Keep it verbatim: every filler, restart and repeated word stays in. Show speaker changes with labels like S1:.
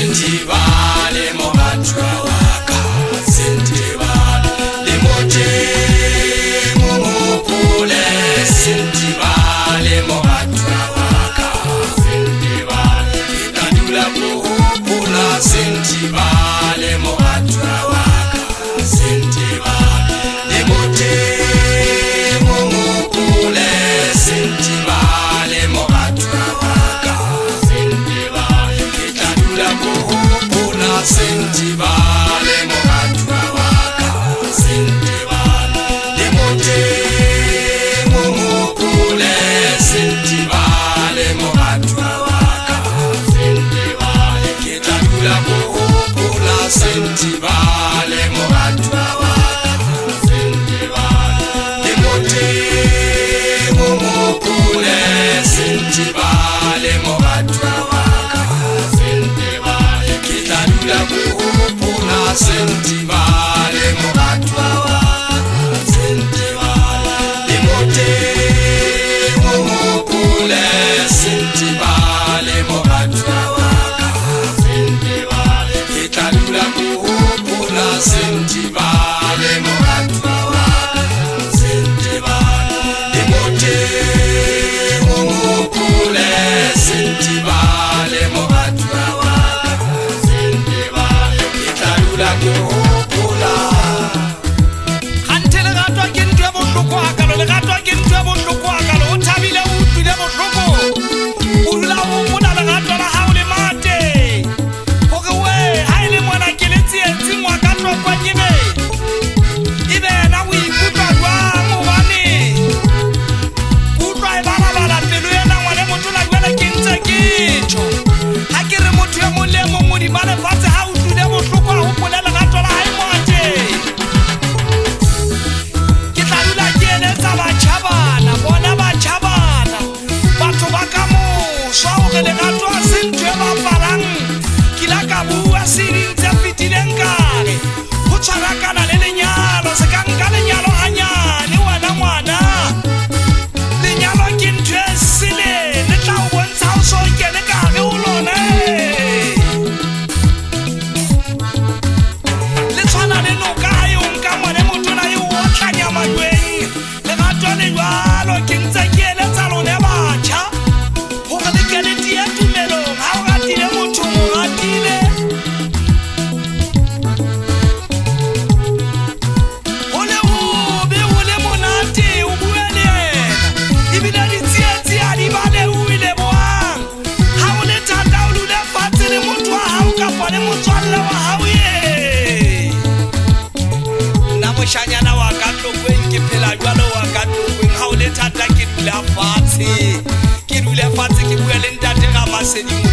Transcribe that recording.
S1: Sentibale mohatwa waka Sentibale Limote mumupule Sentibale mohatwa waka Sentibale Ikadula kuhupula Sentibale mohatwa waka Sentibale Limote mumupule Sentibale mohatwa waka Sentibale Ikadula kuhupula Sentibale mohatwa waka Sentibale Limote mumupule Sentibale mohatwa waka Sentibale Ikadula kuhupula Sentibale mohatwa waka Sentibale Limote mumupule Sentibale mohatwa waka Sentibale Ikadula kuhupula Sentibale mohatwa waka Sentibale Limote mumupule Sentibale mohatwa waka Sentibale Ikadula kuhupula Sentibale mohatwa waka Sentibale Limote mumupule Sentibale mohatwa waka Sentibale Ikadula kuhupula
S2: Kante le gato ke ntwe bohloko akalo le gato ke ntwe bohloko akalo o thabile o utlwile bohloko o dula o bona le gato la hao le mate hore we ha ile mona ke le tsietsi ngwa ka tlokwa nyebe ibe na o ikutlwa jwang hobane utlwa e bala bala pelo ena ngwane motho la jwale ke ntse ke tjho ha ke re motho ya mole mo modi mane fatshe ha o utlwile bohloko ho pole le gato la hae mate ke tla dula ke eletsa batjhabana bona batjhabana batho ba ka moswa hore le gato a se ntho e bapalang ke la ka bua seding tse fetileng kare ho tshwarakana le lenyalo se ka nka lenyalo hanyane wena ngwana lenyalo ke ntho e sele le tla o bontsha o so kene kare ho lona le tshwana le noka ha yo nka ngwane motho na yo o tlanya malweng le gato le jwalo ke ntse ke eletsa lone batjha hore le kene tie tumelong ha o ratile motho mo ratile ho le hobe ho le monate o bue le yena ebile ditsietsi ha di bale o ile boang ha o le thata o dule fatshe le motho wa hao kapa le motswalle wa hao ye nna moshanyana wa ka tlokweng ke phela jwalo wa ka tlokweng ha o le thata ke dula fatshe ke dule fatshe ke bue le ntate ga Masedi